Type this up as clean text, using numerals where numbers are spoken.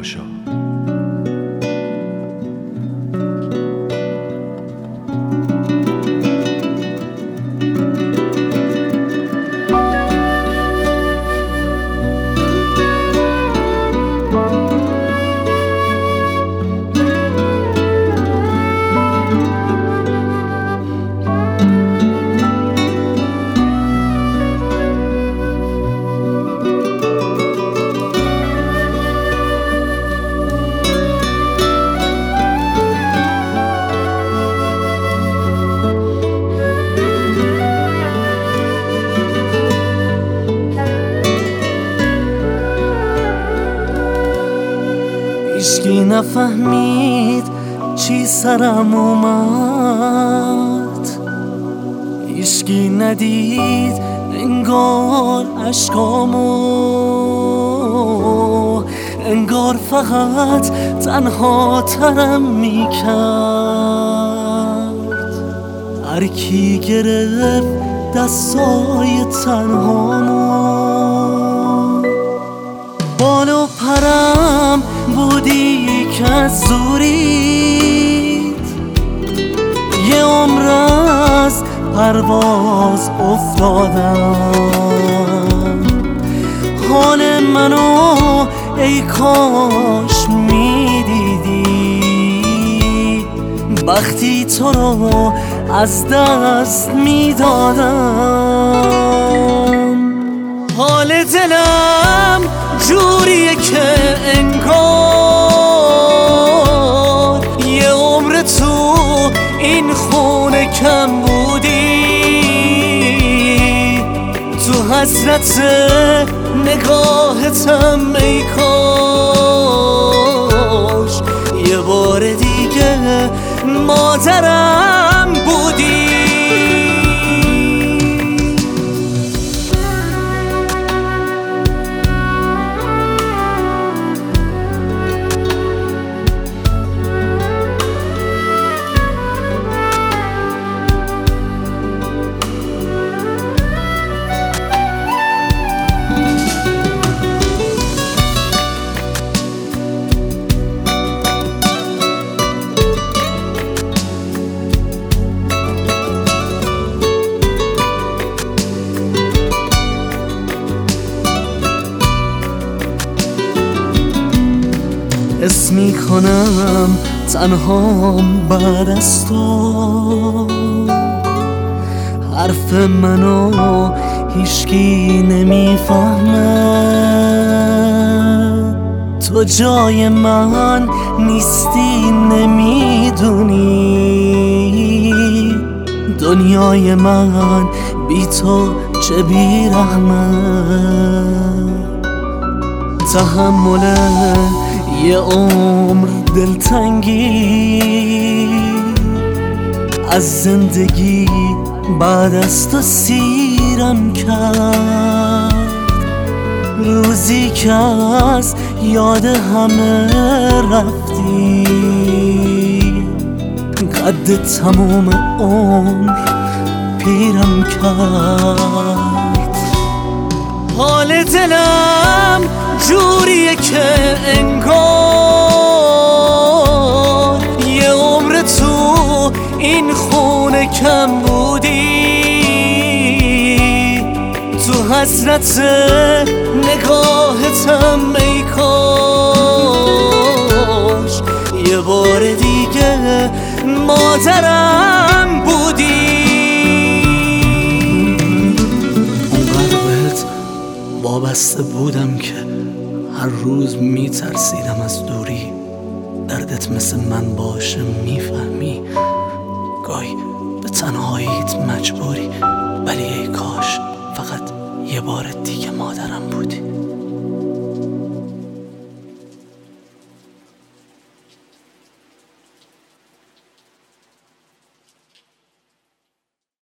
نیماشا. هیچکی نفهمید چی سرم اومد، هیچکی ندید انگار عشقامو، انگار فقط تنها ترم میکرد. هر کی گرفت دستای تنهامو، بال و پرم بودی که از زورید، یه عمر از پرواز افتادم. حال منو ای کاش میدیدی، وقتی تو رو از دست میدادم. حال دلم جوریه که انگار یه عمر تو این خونه کم بودی. تو حسرت نگاهتم ای کاش یه بار دیگه مادرم بودی. حس میکنم تنهام بعد از تو، حرف منو هیچکی نمیفهمه. تو جای من نیستی نمیدونی، دنیای من بی تو چه بیرحمه. تحمل یه عمر دلتنگی از زندگی بعد از تو سیرم کرد. روزی که از یاد همه رفتی، قد تموم عمر پیرم کرد. حال دلم جوریه که انگار یه عمر تو این خونه کم بودی. تو حسرت نگاهتم ای کاش یه بار دیگه مادرم بودی. اونقدر بهت وابسته بودم که هر روز میترسیدم از دوری. دردت مثل من باشه میفهمی، گاهی به تنهاییت مجبوری، ولی ای کاش فقط یه بار دیگه مادرم بودی.